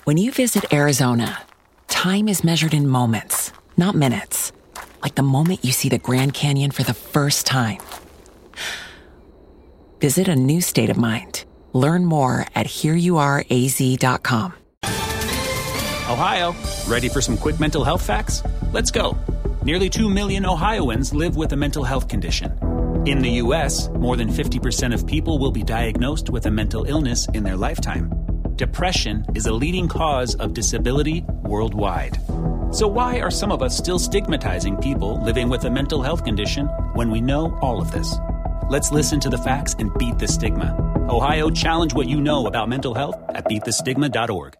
When you visit Arizona, time is measured in moments, not minutes. Like the moment you see the Grand Canyon for the first time. Visit a new state of mind. Learn more at hereyouareaz.com. Ohio, ready for some quick mental health facts? Let's go. Nearly 2 million Ohioans live with a mental health condition. In the U.S., more than 50% of people will be diagnosed with a mental illness in their lifetime. Depression is a leading cause of disability worldwide. So why are some of us still stigmatizing people living with a mental health condition when we know all of this? Let's listen to the facts and beat the stigma. Ohio, challenge what you know about mental health at beatthestigma.org.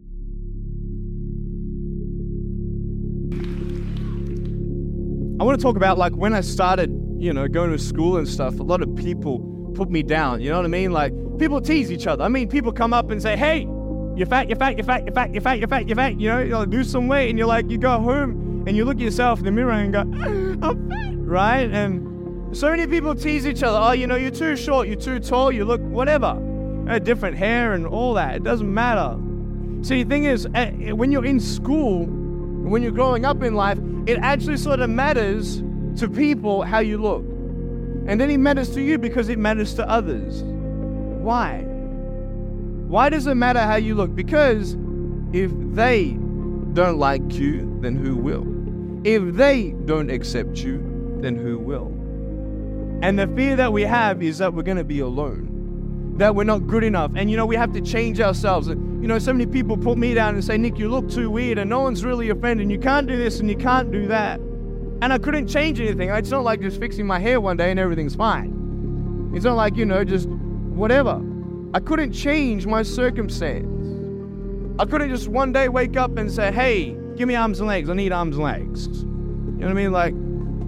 I want to talk about like when I started, going to school and stuff, a lot of people put me down, you know what I mean? Like people tease each other. I mean, people come up and say, hey, you're fat, you're fat, you're fat, you're fat, you're fat, you're fat, you're fat, you'll lose some weight. And you go home and you look at yourself in the mirror and go, I'm fat, right? And so many people tease each other. Oh, you're too short, you're too tall, you look whatever. Different hair and all that. It doesn't matter. See, the thing is, when you're in school, when you're growing up in life, it actually sort of matters to people how you look. And then it matters to you because it matters to others. Why? Why does it matter how you look? Because if they don't like you, then who will? If they don't accept you, then who will? And the fear that we have is that we're going to be alone, that we're not good enough. And we have to change ourselves. So many people put me down and say, Nick, you look too weird and no one's really offended. You can't do this and you can't do that. And I couldn't change anything. It's not like just fixing my hair one day and everything's fine. It's not like, just whatever. I couldn't change my circumstance. I couldn't just one day wake up and say, hey, give me arms and legs. I need arms and legs. You know what I mean? Like,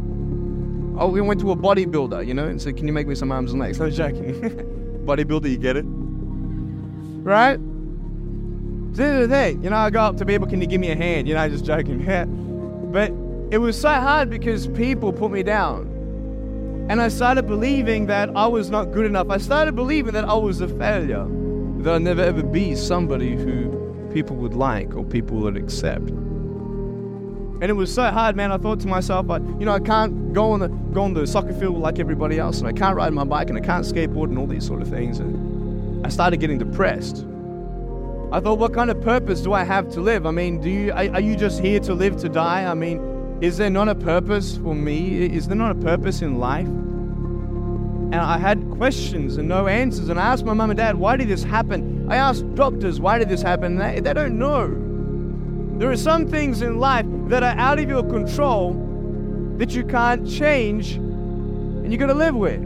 we went to a bodybuilder, and said, can you make me some arms and legs? No joking. Bodybuilder, you get it? Right? So the end of the day, I go up to people, can you give me a hand? Just joking. But it was so hard because people put me down. And I started believing that I was not good enough. I started believing that I was a failure. That I'd never ever be somebody who people would like or people would accept. And it was so hard, man. I thought to myself, I can't go on the soccer field like everybody else, and I can't ride my bike, and I can't skateboard and all these sort of things. And I started getting depressed. I thought, what kind of purpose do I have to live? I mean, are you just here to live to die? I mean, is there not a purpose for me? Is there not a purpose in life? And I had questions and no answers. And I asked my mum and dad, why did this happen? I asked doctors, why did this happen? They don't know. There are some things in life that are out of your control that you can't change and you got to live with.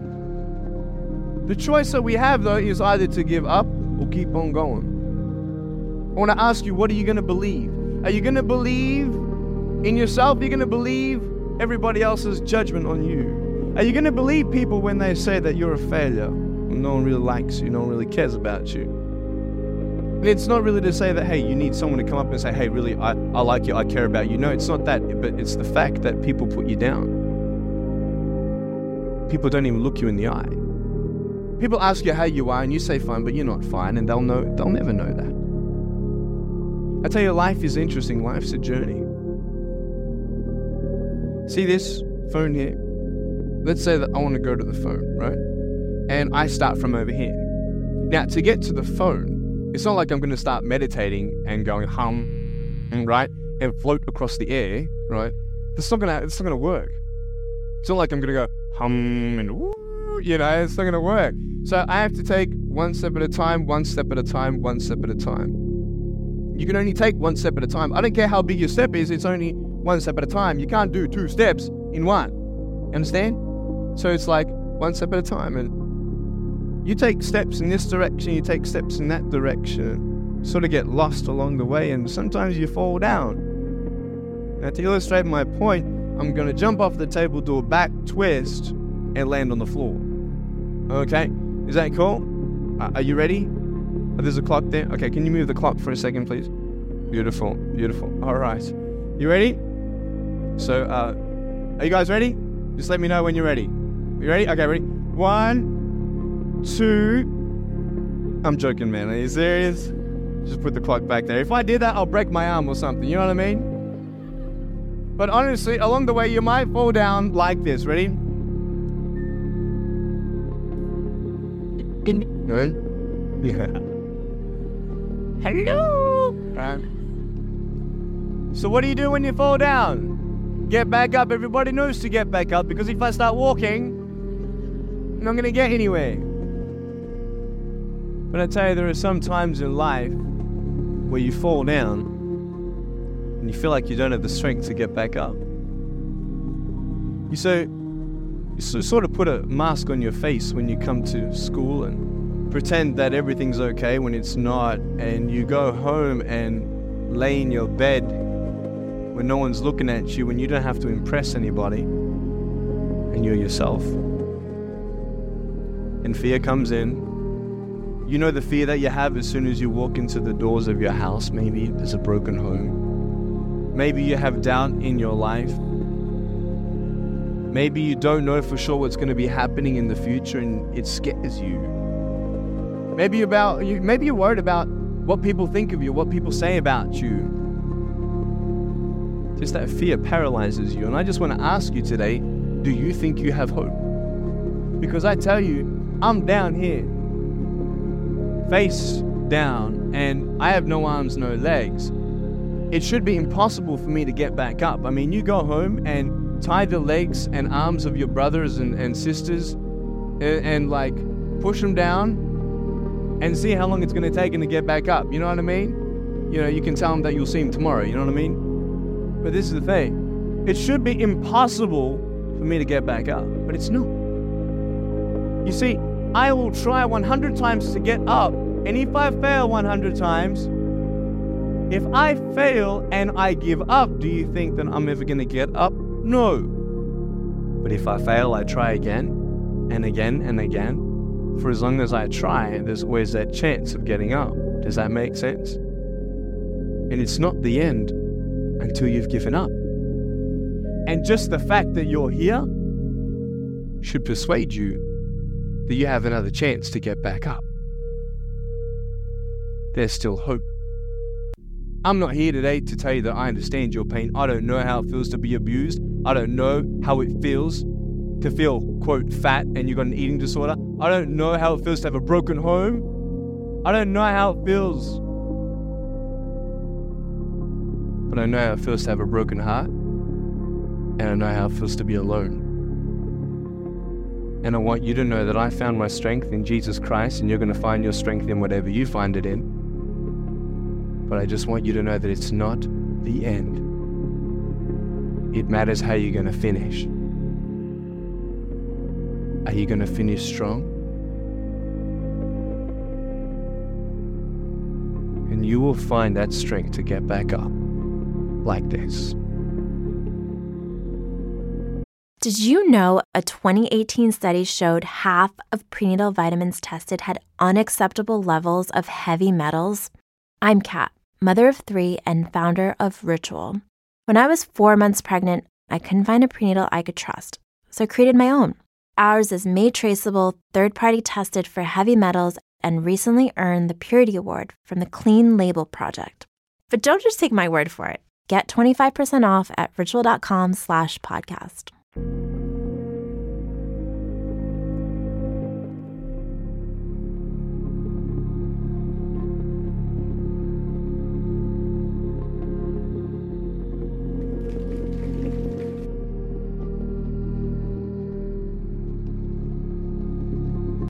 The choice that we have, though, is either to give up or keep on going. I want to ask you, what are you going to believe? Are you going to believe in yourself? Are you going to believe everybody else's judgment on you? Are you going to believe people when they say that you're a failure? No one really likes you, no one really cares about you. And it's not really to say that, hey, you need someone to come up and say, hey, really, I like you, I care about you. No, it's not that, but it's the fact that people put you down. People don't even look you in the eye. People ask you how you are and you say fine, but you're not fine, and they'll never know that. I tell you, life is interesting. Life's a journey. See this phone here? Let's say that I want to go to the phone, right? And I start from over here. Now, to get to the phone, it's not like I'm going to start meditating and going hum, right? And float across the air, right? It's not going to work. It's not like I'm going to go hum and woo, it's not going to work. So I have to take one step at a time, one step at a time, one step at a time. You can only take one step at a time. I don't care how big your step is, it's only one step at a time. You can't do 2 steps in one. Understand? So it's like one step at a time. And you take steps in this direction, you take steps in that direction. Sort of get lost along the way, and sometimes you fall down. Now, to illustrate my point, I'm going to jump off the table, do a back twist, and land on the floor. Okay? Is that cool? Are you ready? There's a clock there. Okay, can you move the clock for a second, please? Beautiful, beautiful. All right. You ready? So, are you guys ready? Just let me know when you're ready. You ready? Okay, ready? 1, 2. I'm joking, man. Are you serious? Just put the clock back there. If I did that, I'll break my arm or something. You know what I mean? But honestly, along the way, you might fall down like this. Ready? Good? Yeah. Hello. Right. So what do you do when you fall down? Get back up. Everybody knows to get back up, because if I start walking, I'm not going to get anywhere. But I tell you, there are some times in life where you fall down and you feel like you don't have the strength to get back up. You sort of put a mask on your face when you come to school and pretend that everything's okay when it's not, and you go home and lay in your bed when no one's looking at you, when you don't have to impress anybody, and you're yourself. And fear comes in. You know the fear that you have as soon as you walk into the doors of your house. Maybe there's a broken home. Maybe you have doubt in your life. Maybe you don't know for sure what's going to be happening in the future, and it scares you. Maybe you're worried about what people think of you, what people say about you. Just that fear paralyzes you. And I just want to ask you today, do you think you have hope? Because I tell you, I'm down here, face down, and I have no arms, no legs. It should be impossible for me to get back up. I mean, you go home and tie the legs and arms of your brothers and sisters and like push them down and see how long it's going to take them to get back up. You know what I mean? You know, you can tell them that you'll see them tomorrow. You know what I mean? But this is the thing. It should be impossible for me to get back up, but it's not. You see, I will try 100 times to get up, and if I fail 100 times, if I fail and I give up, do you think that I'm ever going to get up? No. But if I fail, I try again and again and again. For as long as I try, there's always that chance of getting up. Does that make sense? And it's not the end until you've given up. And just the fact that you're here should persuade you that you have another chance to get back up. There's still hope. I'm not here today to tell you that I understand your pain. I don't know how it feels to be abused. I don't know how it feels to feel, quote, fat and you got an eating disorder. I don't know how it feels to have a broken home. I don't know how it feels. But I know how it feels to have a broken heart. And I know how it feels to be alone. And I want you to know that I found my strength in Jesus Christ, and you're going to find your strength in whatever you find it in. But I just want you to know that it's not the end. It matters how you're going to finish. Are you going to finish strong? And you will find that strength to get back up like this. Did you know a 2018 study showed half of prenatal vitamins tested had unacceptable levels of heavy metals? I'm Kat, mother of 3 and founder of Ritual. When I was 4 months pregnant, I couldn't find a prenatal I could trust, so I created my own. Ours is made traceable, third-party tested for heavy metals, and recently earned the Purity Award from the Clean Label Project. But don't just take my word for it. Get 25% off at ritual.com/podcast.